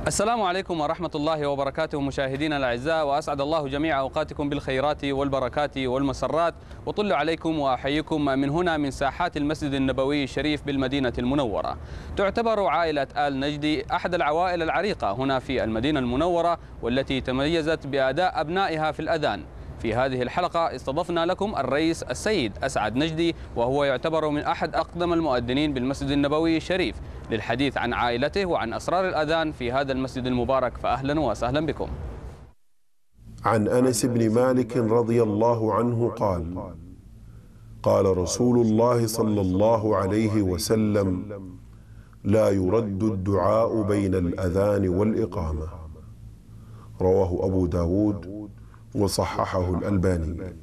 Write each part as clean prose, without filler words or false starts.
السلام عليكم ورحمة الله وبركاته مشاهدينا الأعزاء، وأسعد الله جميع أوقاتكم بالخيرات والبركات والمسرات، وطل عليكم وأحييكم من هنا من ساحات المسجد النبوي الشريف بالمدينة المنورة. تعتبر عائلة آل نجدي أحد العوائل العريقة هنا في المدينة المنورة، والتي تميزت بأداء أبنائها في الأذان. في هذه الحلقة استضفنا لكم الرئيس السيد أسعد نجدي، وهو يعتبر من أحد أقدم المؤذنين بالمسجد النبوي الشريف، للحديث عن عائلته وعن أسرار الأذان في هذا المسجد المبارك. فأهلا وسهلا بكم. عن أنس بن مالك رضي الله عنه قال: قال رسول الله صلى الله عليه وسلم: لا يرد الدعاء بين الأذان والإقامة. رواه أبو داود وصححه الألباني.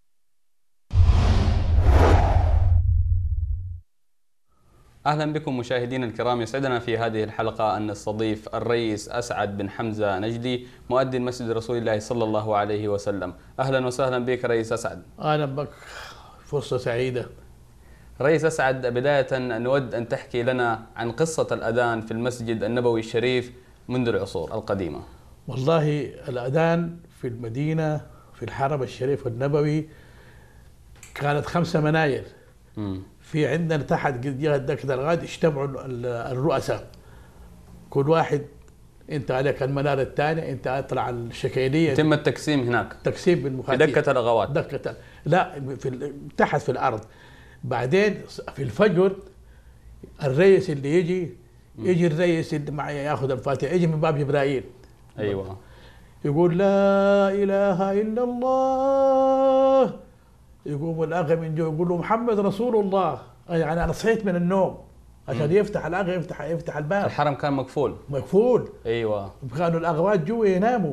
أهلا بكم مشاهدينا الكرام. يسعدنا في هذه الحلقة أن نستضيف الرئيس أسعد بن حمزة نجدي، مؤذن مسجد رسول الله صلى الله عليه وسلم. أهلا وسهلا بك رئيس أسعد. أهلا بك، فرصة سعيدة. رئيس أسعد، بداية نود أن تحكي لنا عن قصة الأذان في المسجد النبوي الشريف منذ العصور القديمة. والله الأذان في المدينة في الحرم الشريف النبوي كانت 5 مناير. في عندنا تحت جهة دكة الغاد اجتمعوا الرؤساء، كل واحد انت عليك المنارة الثانية، انت اطلع الشكيلية. يتم التقسيم هناك، تقسيم بالمفاتيح في دكة الأغوات. لا، تحت في الأرض. بعدين في الفجر الرئيس اللي يجي الرئيس اللي معي ياخذ الفاتحة، يجي من باب جبرائيل. أيوة. يقول لا إله إلا الله، يقوم الأغا من جوا يقول له محمد رسول الله. يعني أنا صحيت من النوم عشان يفتح الأغا، يفتح الباب. الحرم كان مقفول. أيوة. كانوا الأغوات جوا يناموا.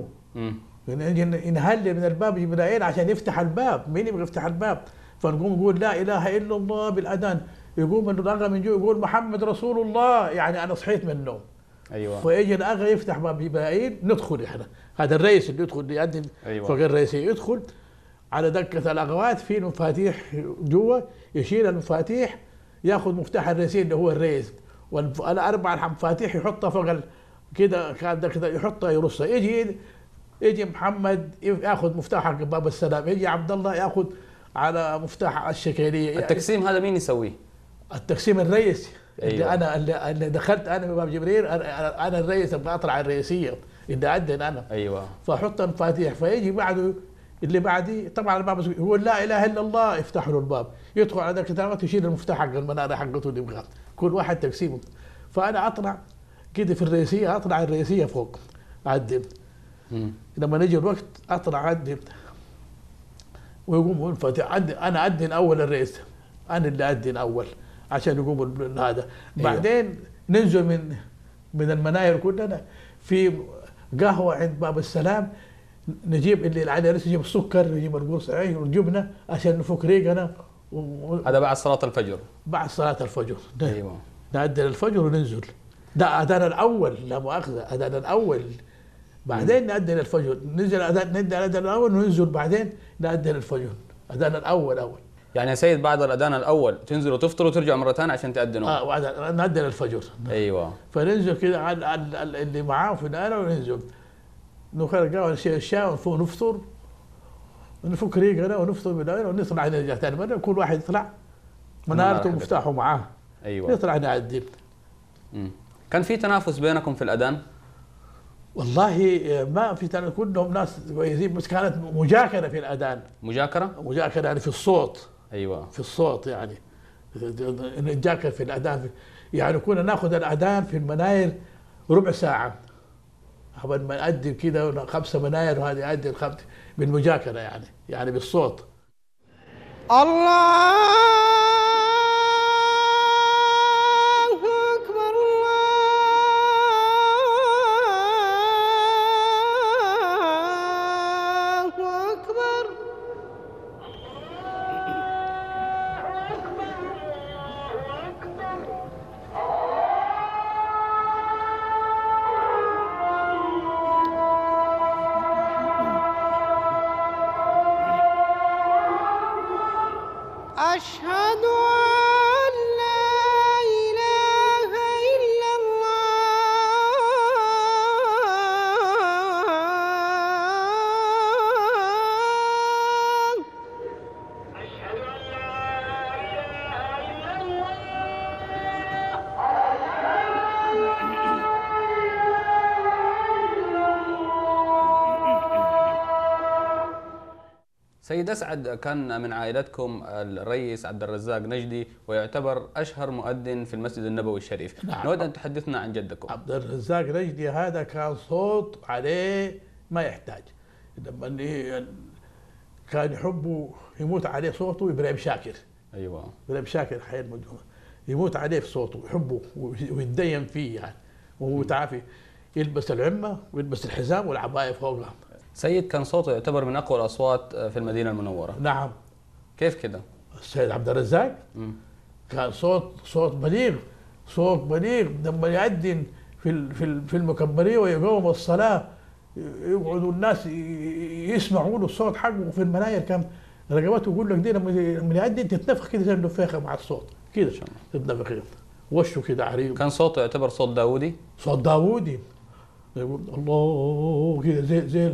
ينهل من الباب جبرائيل عشان يفتح الباب. مين يبغى يفتح الباب؟ فنقوم نقول لا إله إلا الله بالأذان، يقوم الأغا من جوا يقول محمد رسول الله، يعني أنا صحيت من النوم. أيوة. فيجي الأغا يفتح باب جبرائيل، ندخل إحنا. هذا الرئيس اللي يدخل يقدم. أيوة. فوق الرئيس يدخل على دكة الأغوات، في المفاتيح جوا، يشيل المفاتيح، ياخذ مفتاح الرئيسي اللي هو الرئيس، والأربع مفاتيح يحطها فوق كده، كان كده يحطها يرصها. يجي محمد ياخذ مفتاح حق باب السلام، يجي عبد الله ياخذ على مفتاح الشكيلية. التقسيم هذا مين يسويه؟ التقسيم الرئيس. أيوة. اللي دخلت انا من باب جبريل، انا الرئيس ابغى اطلع الرئيسيه اللي عندن انا. ايوه. فاحط المفاتيح، فيجي بعده اللي بعدي طبعا الباب يقول لا اله الا الله، يفتح له الباب، يدخل على الكتابات، يشيل المفتاح حق المناره حقته اللي يبغاه، كل واحد تقسيمه. فانا اطلع كده في الرئيسيه، اطلع الرئيسيه فوق اقدم. لما يجي الوقت اطلع اقدم، ويقوم الفاتح انا اقدم اول الرئيس، انا اللي اقدم اول عشان يقوموا هذا. بعدين ننزل من المناير كلنا في قهوه عند باب السلام، نجيب اللي عليه رئيس، نجيب السكر، نجيب القرص عين والجبنه عشان نفك ريقنا. هذا بعد صلاه الفجر. بعد صلاه الفجر. ايوه. نأذن الفجر وننزل. ده اذان الاول، لا مؤاخذه، اذان الاول. بعدين نأذن الفجر، ننزل اذان الاول وننزل، بعدين نأذن الفجر. اذان الاول. يعني يا سيد بعد الأذان الأول تنزلوا تفطروا وترجعوا مرة ثانية عشان تأذنوا؟ بعد نأذن الفجر. أيوة. فننزل كده على اللي معاه في الآلة، وننزل نخرج قهوة، نشيل الشاي ونفطر، ونفك ريقنا ونفطر بالآلة، ونطلع نرجع ثاني مرة، كل واحد يطلع منارته ومفتاحه معاه. أيوة. نطلع نأذن. كان في تنافس بينكم في الأذان؟ والله ما في تنافس، كلهم ناس كويسين، بس كانت مجاكرة في الأذان. مجاكرة يعني في الصوت. ايوه. في الصوت، يعني نتذاكر في الاذان، يعني كنا ناخذ الاذان في المناير ربع ساعه قبل ما نأذن كده، 5 مناير، وهذه يأذن 5 بالمجاكره، يعني بالصوت. الله أشهد سيد أسعد، كان من عائلتكم الرئيس عبد الرزاق نجدي ويعتبر أشهر مؤذن في المسجد النبوي الشريف. نعم. نود أن تحدثنا عن جدكم. عبد الرزاق نجدي هذا كان صوت عليه ما يحتاج. لما كان يحبه يموت عليه صوته إبراهيم شاكر. أيوة. إبراهيم شاكر حي المجموعة يموت عليه في صوته ويحبه ويتدين فيه يعني، وهو تعافي يلبس العمة ويلبس الحزام والعباية فوقها. سيد كان صوته يعتبر من أقوى الأصوات في المدينة المنورة. نعم. كيف كده؟ السيد عبد الرزاق كان صوت بليغ، صوت بليغ. لما يأذن في المكبرية ويقوم الصلاة يقعدوا الناس يسمعوا له الصوت حقه في المناير. كان رقبته يقول لك دي لما يأذن تتنفخ كده زي النفاخة مع الصوت كده، تتنفخ كده، وشه كده عريض. كان صوته يعتبر صوت داوودي؟ صوت داوودي، يقول الله كده زي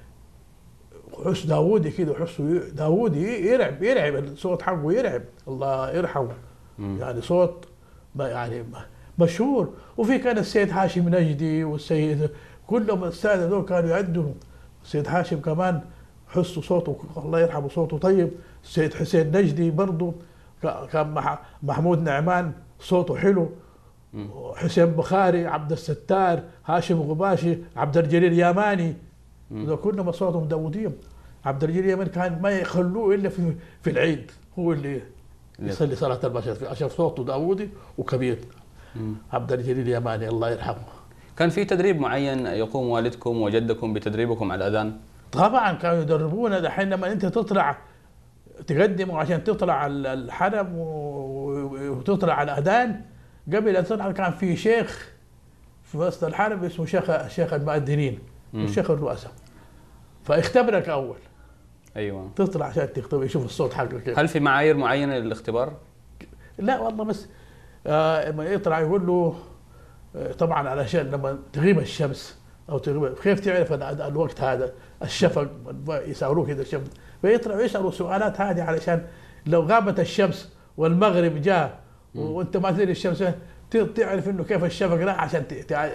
حس داوودي كده، حسه داوودي يرعب الصوت حقه، يرعب الله يرحمه. يعني صوت يعني مشهور. وفي كان السيد هاشم نجدي والسيد كلهم السادة دول كانوا يعدوا. السيد هاشم كمان حسه صوته الله يرحمه صوته طيب. السيد حسين نجدي برضه كان محمود نعمان صوته حلو. حسين بخاري، عبد الستار، هاشم غباشي، عبد الجليل ياماني، دول كلهم اصواتهم داووديه. عبد الجليل ياماني كان ما يخلوه الا في العيد، هو اللي يصلي صلاه البشر عشان صوته داوودي وكبير. عبد الجليل ياماني الله يرحمه. كان في تدريب معين يقوم والدكم وجدكم بتدريبكم على الأذان؟ طبعا كانوا يدربونا. دحين لما انت تطلع تقدموا عشان تطلع الحرم وتطلع على الأذان، قبل أن تطلع كان في شيخ في وسط الحرم اسمه شيخ المؤذنين والشيخ الرؤساء، فاختبرك أول. أيوة. تطلع عشان تختبر يشوف الصوت حقك كيف. هل في معايير معينة للاختبار؟ لا والله، بس لما يطلع يقول له طبعا علشان لما تغيب الشمس أو تغيب كيف تعرف الوقت هذا الشفق يسألوه كده الشمس، فيطلعوا يسألوا السؤالات هذه علشان لو غابت الشمس والمغرب جاء وانت ما تدري الشمس تعرف انه كيف الشفق راح، عشان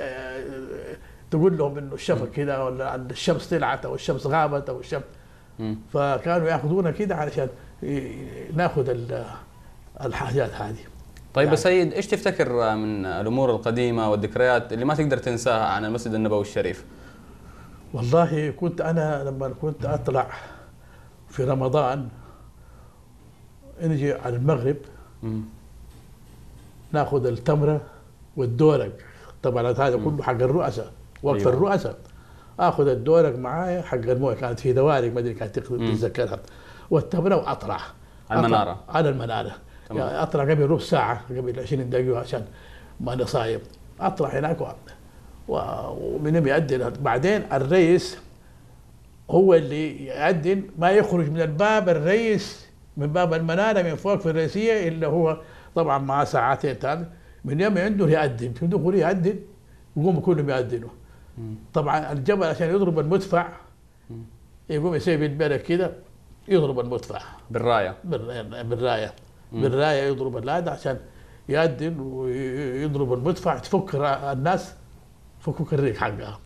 تقول لهم انه الشفق كذا ولا الشمس طلعت او الشمس غابت او الشمس. فكانوا ياخذونا كده علشان ناخذ الحاجات هذه. طيب يعني. سيد، ايش تفتكر من الامور القديمه والذكريات اللي ما تقدر تنساها عن المسجد النبوي الشريف؟ والله كنت انا لما كنت اطلع في رمضان نجي على المغرب ناخذ التمره والدورق، طبعا هذا كله حق الرؤساء وقت. أيوة. الرؤساء اخذ الدورق معايا حق المويه، كانت في دوارق ما ادري كانت تتذكرها، والتمره واطلع على المناره. على المناره يعني اطلع قبل ربع ساعه، قبل 20 دقيقه عشان ما انا صايم. اطلع هناك ومن يأذن. بعدين الرئيس هو اللي يأذن، ما يخرج من الباب الرئيس من باب المناره من فوق في الرئيسيه الا هو طبعا مع ساعتين ثاني من يوم عنده يأذن، يدخل يأذن يقوموا كلهم يأذنوا. طبعا الجبل عشان يضرب المدفع يقوم يسيب البلد كده يضرب المدفع بالرايه. بالرايه يضرب اللاده عشان يأذن ويضرب المدفع تفك الناس فكوك الريق حقها.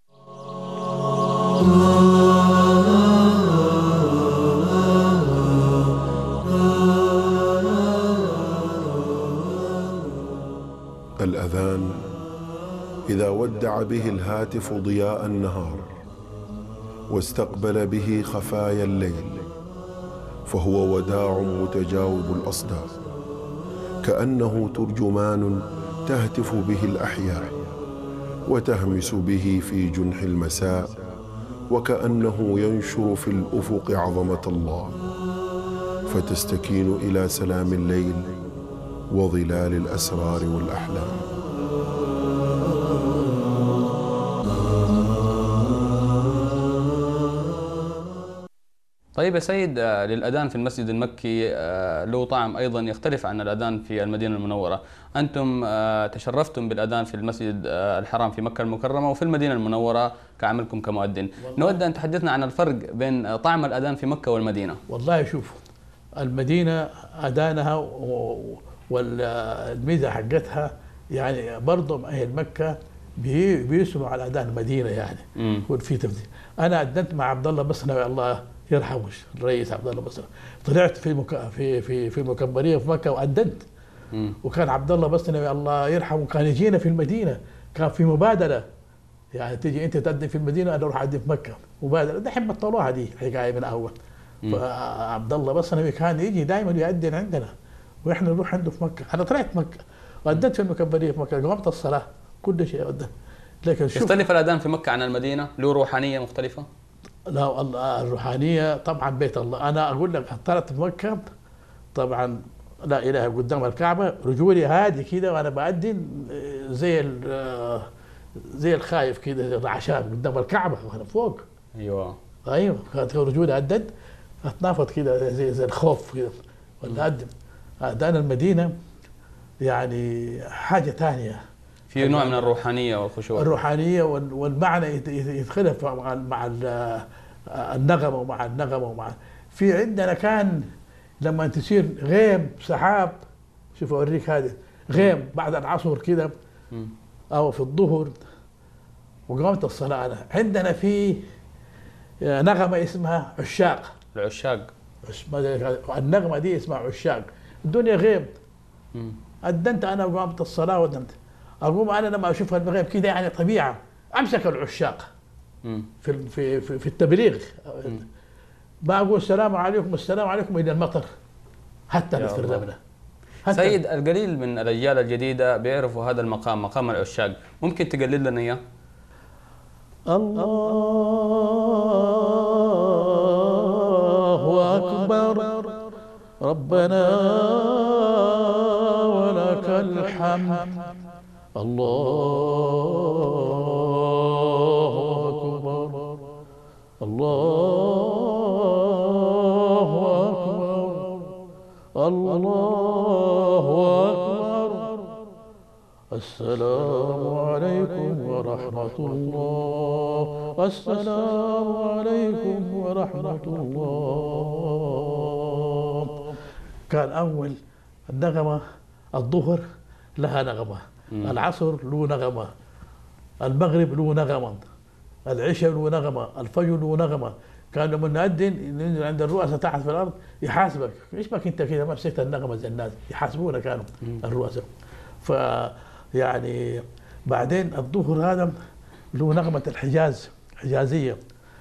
الأذان إذا ودع به الهاتف ضياء النهار واستقبل به خفايا الليل فهو وداع متجاوب الأصداء، كأنه ترجمان تهتف به الأحياء وتهمس به في جنح المساء، وكأنه ينشر في الأفق عظمة الله فتستكين إلى سلام الليل وظلال الأسرار والأحلام. طيب يا سيد، للأذان في المسجد المكي له طعم أيضا يختلف عن الأذان في المدينة المنورة. أنتم تشرفتم بالأذان في المسجد الحرام في مكة المكرمة وفي المدينة المنورة كعملكم كمؤذن. نود أن تحدثنا عن الفرق بين طعم الأذان في مكة والمدينة. والله شوفوا، المدينة أذانها والميزة حقتها يعني برضه أهل مكة بيسمعوا على أذان المدينة يعني. يكون في تفضيل. أنا أذنت مع عبد الله بصنوي الله يرحمه الرئيس عبد الله بصري. طلعت في مكبريه في مكه وأدنت. وكان عبد الله بصري الله يرحمه كان يجينا في المدينه، كان في مبادله، يعني تيجي انت تقدم في المدينه انا اروح اقدم في مكه، مبادله دحين بطلوها دي حكايه من اول. فعبد الله بصري كان يجي دائما يأذن عندنا واحنا نروح عنده في مكه. انا طلعت مكه وأدنت في المكبريه في مكه، قمت الصلاه كل شيء أدنت. لكن شوف يختلف الأذان في مكة عن المدينة؟ له روحانية مختلفة؟ لا الروحانيه طبعا بيت الله. انا اقول لك طلعت في مكه طبعا لا اله قدام الكعبه، رجولي هادي كده وانا بأذن زي الخايف كده العشاب قدام الكعبه وانا فوق. ايوه كانت رجولي أدد اتنافض كده زي الخوف كده ولا أدن. أذان المدينه يعني حاجه ثانيه، في نوع من الروحانية والخشوع. الروحانيه والمعنى يتخلف مع النغمه ومع في عندنا كان لما تصير غيم سحاب. شوف اوريك هذا غيم بعد العصر كده او في الظهر وقامت الصلاه. أنا عندنا في نغمه اسمها عشاق. العشاق النغمه دي اسمها عشاق. الدنيا غيم. أذنت انا وقامت الصلاه ودمت. اقوم انا لما اشوف الغيم كده يعني طبيعه امسك العشاق في التبليغ. بقول السلام عليكم الى المطر حتى نتفرمنا. سيد، القليل من الاجيال الجديده بيعرفوا هذا المقام، مقام العشاق، ممكن تقلد لنا اياه؟ الله اكبر ربنا ولك الحمد. الله اكبر الله أكبر الله أكبر. السلام عليكم ورحمة الله. السلام عليكم ورحمة الله. كان أول النغمة الظهر لها نغمة، العصر له نغمة، المغرب له نغمة، العشاء له نغمة، الفجر له نغمة. كان لما نأذن ننزل عند الرؤساء تحت في الأرض يحاسبك، ايش بك انت كده ما مسكت النغمة زي الناس، يحاسبونا كانوا الرؤساء. يعني بعدين الظهر هذا له نغمة الحجاز، حجازية.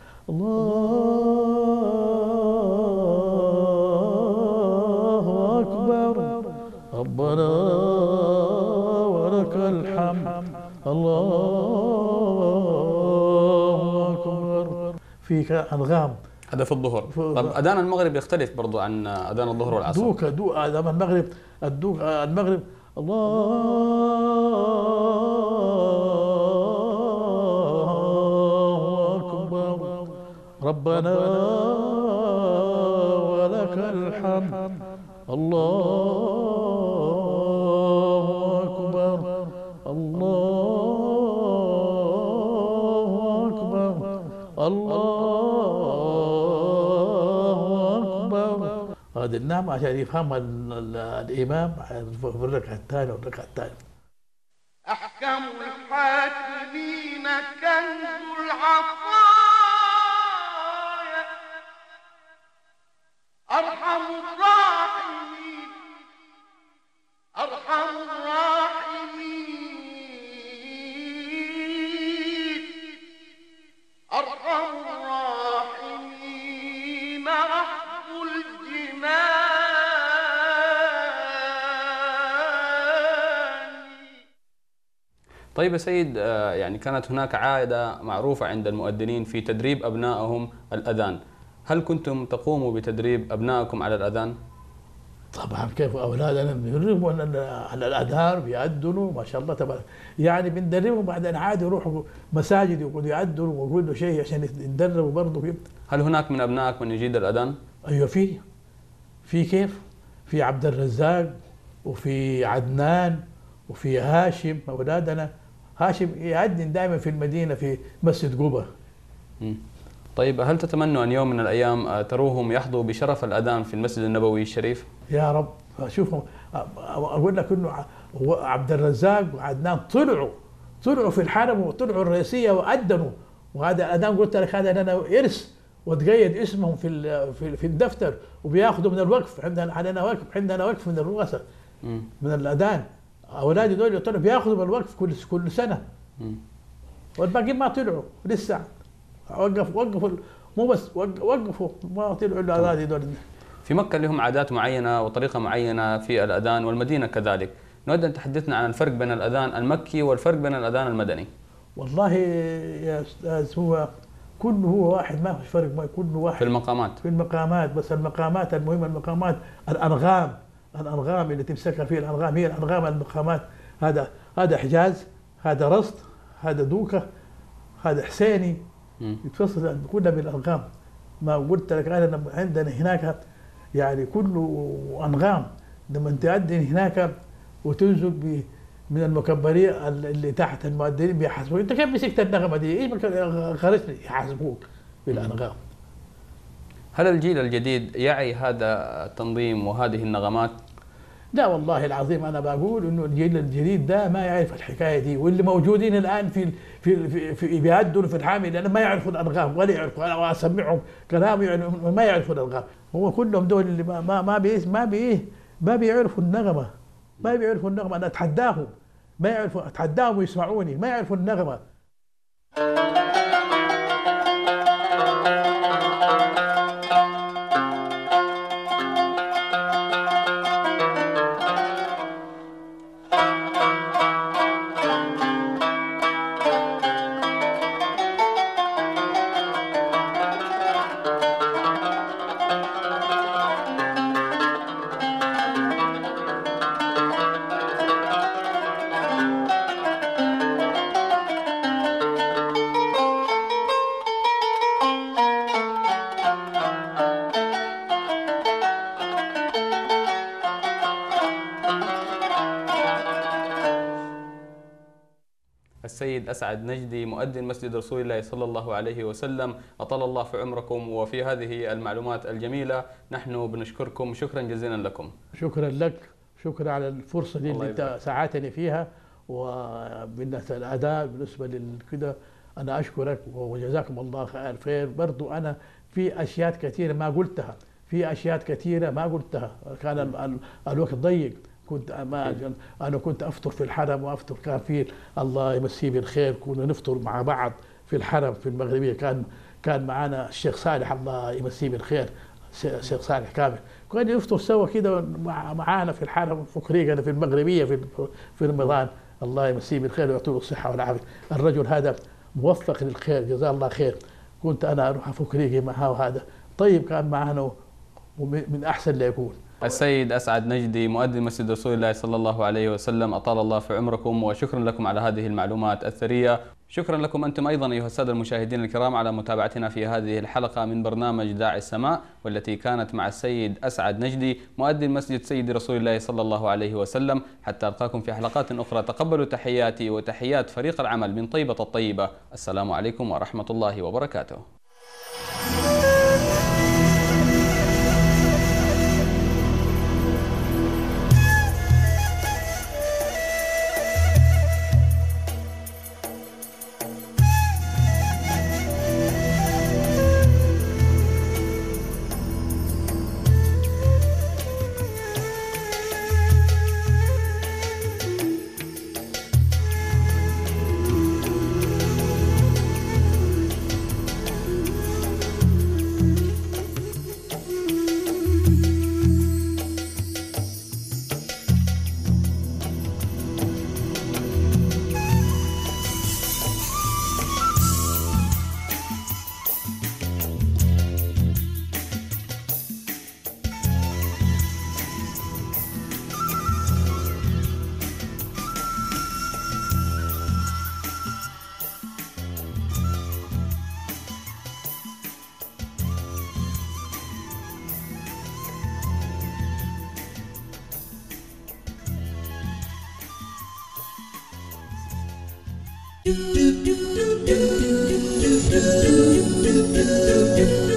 الله أكبر ربنا ولك الحمد. الله أكبر. في أنغام. هذا في الظهر. طب أذان المغرب يختلف برضو عن أذان الظهر والعصر. دوك أذان المغرب المغرب الله أكبر ربنا ولك الحمد. الله أكبر الله أكبر الله أكبر. هذه النعمة عشان يفهم الإمام في الركعة الثانية والركعة الثانية. أحكم الحاكمين كنز العطايا، أرحم الراحمين أرحم الراحمين أرحم الراحمين رحم الجنان. طيب يا سيد، يعني كانت هناك عادة معروفة عند المؤذنين في تدريب أبنائهم الأذان، هل كنتم تقوموا بتدريب أبنائكم على الأذان؟ طبعا كيف أولادنا بندربهم على الأذان بيأذنوا ما شاء الله تبارك، يعني بندربهم بعدين عادي يروحوا مساجد يقعدوا يأذنوا ويقولوا شيء عشان يتدربوا برضه. هل هناك من أبنائك من يجيد الأذان؟ أيوه في كيف؟ في عبد الرزاق وفي عدنان وفي هاشم أولادنا. هاشم يأذن دائما في المدينة في مسجد قبة. طيب هل تتمنوا أن يوم من الأيام تروهم يحظوا بشرف الأذان في المسجد النبوي الشريف؟ يا رب. شوفوا أقول لك إنه عبد الرزاق وعدنان طلعوا في الحرم وطلعوا الرئيسية وأذنوا، وهذا الأذان قلت لك هذا لنا إرث وتقيد اسمهم في الدفتر، وبياخذوا من الوقف. عندنا وقف من الرؤساء من الاذان. اولادي دول طلعوا بياخذوا من الوقف كل سنه، والباقيين ما طلعوا لسه. وقفوا مو بس وقفوا ما طلعوا الا اولادي دول. في مكة لهم عادات معينة وطريقة معينة في الأذان، والمدينة كذلك. نود أن تحدثنا عن الفرق بين الأذان المكي والفرق بين الأذان المدني. والله يا أستاذ هو كله هو واحد، ما فيش فرق، كله واحد في المقامات. في المقامات، بس المقامات المهمة المقامات الأنغام اللي تمسكها فيه الأنغام، هي الأنغام المقامات. هذا حجاز، هذا رصد، هذا دوكة، هذا حسيني، يتفصل كلها بالأنغام. ما قلت لك أنا عندنا هناك يعني كله أنغام. لما تؤذن هناك وتنزل من المكبرين اللي تحت المؤذنين بيحاسبوك، انت كيف مسكت النغمه دي؟ ايش خرجت يحاسبوك بالانغام. هل الجيل الجديد يعي هذا التنظيم وهذه النغمات؟ لا والله العظيم انا بقول انه الجيل الجديد ده ما يعرف الحكايه دي، واللي موجودين الان في بيأذنوا في الحامي لان ما يعرفوا الانغام ولا يعرفوا. انا اسمعهم كلام يعني ما يعرفوا الانغام. هو كلهم دول اللي ما بيعرفوا النغمه، ما بيعرفوا النغمه. انا اتحداهم ما يعرفوا، اتحداهم ويسمعوني ما يعرفوا النغمه. السيد أسعد نجدي مؤذن مسجد رسول الله صلى الله عليه وسلم، أطال الله في عمركم. وفي هذه المعلومات الجميلة نحن بنشكركم، شكرا جزيلا لكم. شكرا لك، شكرا على الفرصة دي اللي انت ساعدتني فيها. وبالنسبة للأداء بالنسبة لكده أنا أشكرك وجزاكم الله خير. برضو أنا في أشياء كثيرة ما قلتها، كان الوقت ضيق. أنا كنت أفطر في الحرم وأفطر، كان في الله يمسيه بالخير كنا نفطر مع بعض في الحرم في المغربية. كان معنا الشيخ صالح الله يمسيه بالخير، الشيخ صالح كامل، كنا نفطر سوا كده معانا في الحرم في المغربية في رمضان. الله يمسيه بالخير ويعطيه الصحة والعافية. الرجل هذا موفق للخير جزاه الله خير. كنت أنا أروح أفكريجي معاه، وهذا طيب كان معنا ومن أحسن لا يكون. السيد أسعد نجدي مؤذن مسجد رسول الله صلى الله عليه وسلم، أطال الله في عمركم، وشكرا لكم على هذه المعلومات الثرية. شكرا لكم أنتم أيضا أيها السادة المشاهدين الكرام على متابعتنا في هذه الحلقة من برنامج داعي السماء، والتي كانت مع السيد أسعد نجدي مؤذن مسجد سيد رسول الله صلى الله عليه وسلم. حتى ألقاكم في حلقات أخرى، تقبلوا تحياتي وتحيات فريق العمل من طيبة الطيبة. السلام عليكم ورحمة الله وبركاته. do do do do do do do do do do